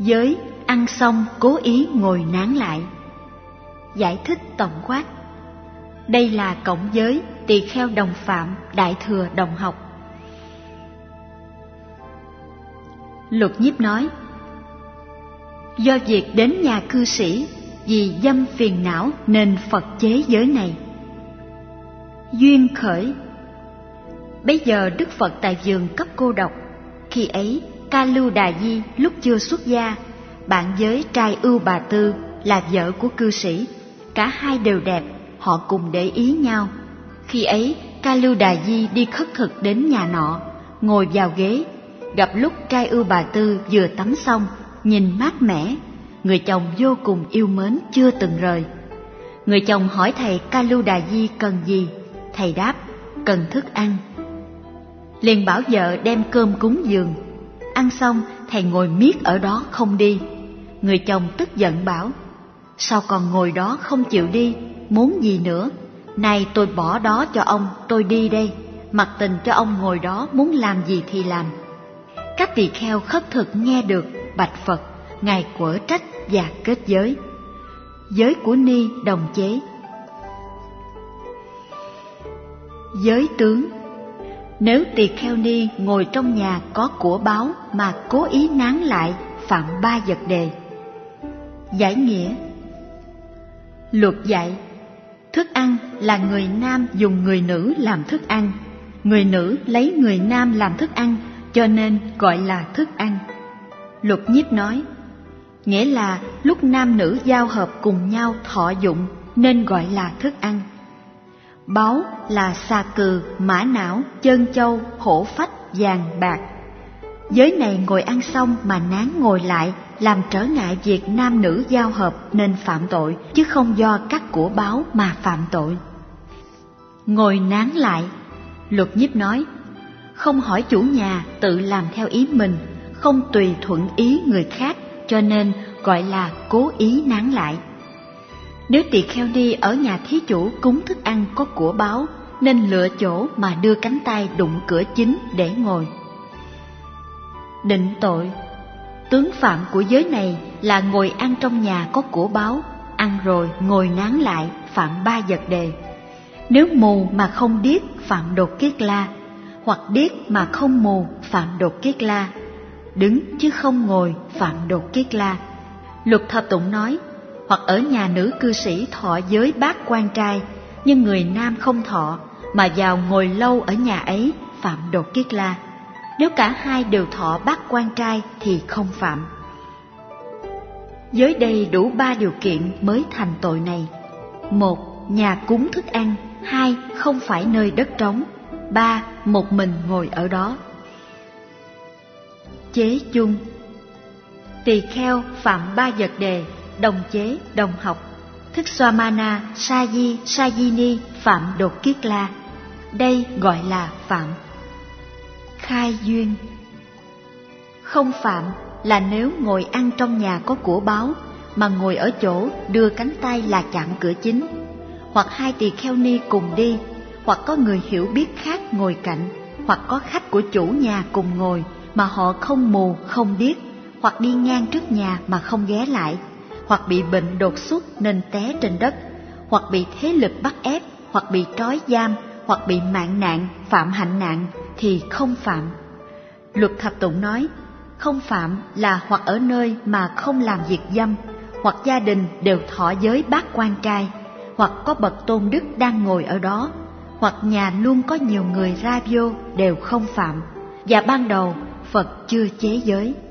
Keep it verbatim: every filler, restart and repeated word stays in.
Giới ăn xong cố ý ngồi nán lại. Giải thích tổng quát. Đây là cộng giới tỳ kheo đồng phạm, đại thừa đồng học. Lục Nhiếp nói, do việc đến nhà cư sĩ vì dâm phiền não nên Phật chế giới này. Duyên khởi. Bấy giờ Đức Phật tại vườn cấp cô độc. Khi ấy Ca Lưu Đà Di lúc chưa xuất gia, bạn giới trai Ưu Bà Tư là vợ của cư sĩ. Cả hai đều đẹp, họ cùng để ý nhau. Khi ấy Ca Lưu Đà Di đi khất thực đến nhà nọ, ngồi vào ghế. Gặp lúc trai Ưu Bà Tư vừa tắm xong, nhìn mát mẻ, người chồng vô cùng yêu mến chưa từng rời. Người chồng hỏi thầy Ca Lưu Đà Di cần gì. Thầy đáp, cần thức ăn. Liền bảo vợ đem cơm cúng dường. Ăn xong thầy ngồi miết ở đó không đi. Người chồng tức giận bảo, sao còn ngồi đó không chịu đi, muốn gì nữa? Này tôi bỏ đó cho ông, tôi đi đây. Mặc tình cho ông ngồi đó, muốn làm gì thì làm. Các tỳ kheo khất thực nghe được, bạch Phật, ngài quở trách và kết giới. Giới của Ni đồng chế. Giới tướng. Nếu tỳ kheo Ni ngồi trong nhà có của báu mà cố ý nán lại, phạm ba vật đề. Giải nghĩa. Luật dạy, thức ăn là người nam dùng người nữ làm thức ăn, người nữ lấy người nam làm thức ăn, cho nên gọi là thức ăn. Lục Nhiếp nói, nghĩa là lúc nam nữ giao hợp cùng nhau thọ dụng nên gọi là thức ăn. Báu là xà cừ, mã não, trân châu, hổ phách, vàng, bạc. Giới này ngồi ăn xong mà nán ngồi lại, làm trở ngại việc nam nữ giao hợp nên phạm tội, chứ không do các của báu mà phạm tội. Ngồi nán lại. Lục Nhiếp nói, không hỏi chủ nhà, tự làm theo ý mình, không tùy thuận ý người khác, cho nên gọi là cố ý nán lại. Nếu tỳ kheo Ni ở nhà thí chủ cúng thức ăn có của báu, nên lựa chỗ mà đưa cánh tay đụng cửa chính để ngồi. Định tội. Tướng phạm của giới này là ngồi ăn trong nhà có của báu, ăn rồi ngồi nán lại, phạm ba vật đề. Nếu mù mà không điếc, phạm đột kiết la, hoặc điếc mà không mù, phạm đột kiết la. Đứng chứ không ngồi, phạm đột kiết la. Luật Thập Tụng nói, hoặc ở nhà nữ cư sĩ thọ giới bát quan trai, nhưng người nam không thọ, mà vào ngồi lâu ở nhà ấy, phạm đột kiết la. Nếu cả hai đều thọ bát quan trai thì không phạm. Giới đây đủ ba điều kiện mới thành tội này. Một, nhà cúng thức ăn. Hai, không phải nơi đất trống. Ba, một mình ngồi ở đó. Chế chung. Tỳ kheo phạm ba vật đề, đồng chế, đồng học. Thức Swamana, Sa Di, Sa Di Ni phạm đột kiết la. Đây gọi là phạm. Khai duyên. Không phạm là nếu ngồi ăn trong nhà có của báu, mà ngồi ở chỗ đưa cánh tay là chạm cửa chính, hoặc hai tỳ kheo Ni cùng đi, hoặc có người hiểu biết khác ngồi cạnh, hoặc có khách của chủ nhà cùng ngồi mà họ không mù không điếc, hoặc đi ngang trước nhà mà không ghé lại, hoặc bị bệnh đột xuất nên té trên đất, hoặc bị thế lực bắt ép, hoặc bị trói giam, hoặc bị mạng nạn, phạm hạnh nạn thì không phạm. Luật Thập Tụng nói, không phạm là hoặc ở nơi mà không làm việc dâm, hoặc gia đình đều thọ giới bát quan trai, hoặc có bậc tôn đức đang ngồi ở đó, hoặc nhà luôn có nhiều người ra vô đều không phạm, và ban đầu Phật chưa chế giới.